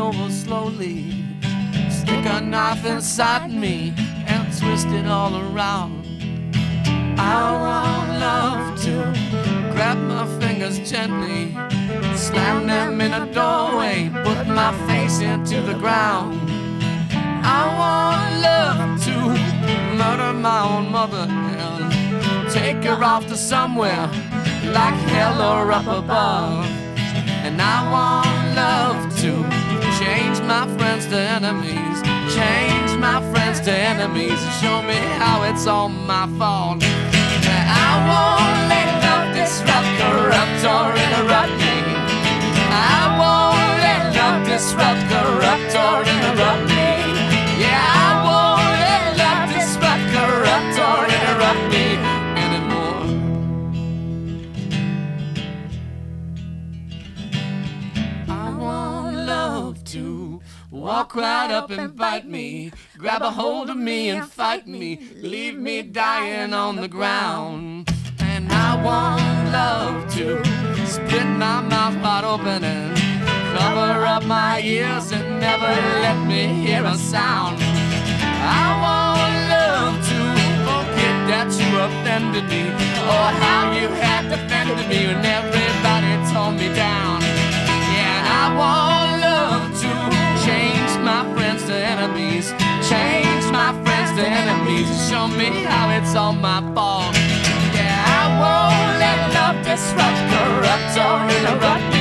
over slowly. Stick a knife inside me and twist it all around. I want love to grab my fingers gently, slam them in a doorway, put my face into the ground. I want love to murder my own mother and take her off to somewhere like hell or up above. And I want love to change my friends to enemies, change my friends to enemies, and show me how it's all my fault. I won't let love disrupt, corrupt, or interrupt me. I won't let love disrupt, corrupt, or interrupt me. Yeah, I won't let love disrupt, corrupt, or interrupt me anymore. I want love to walk right up and bite me, grab a hold of me and fight me, leave me dying on the ground. And I want love to split my mouth wide open and cover up my ears and never let me hear a sound. I want love to forget that you offended me, or how you had defended me when everybody tore me down. Yeah, and I want love to change my friends to enemies, change my friends to enemies, and show me how it's all my fault. Yeah, I won't let love disrupt, corrupt, or interrupt me.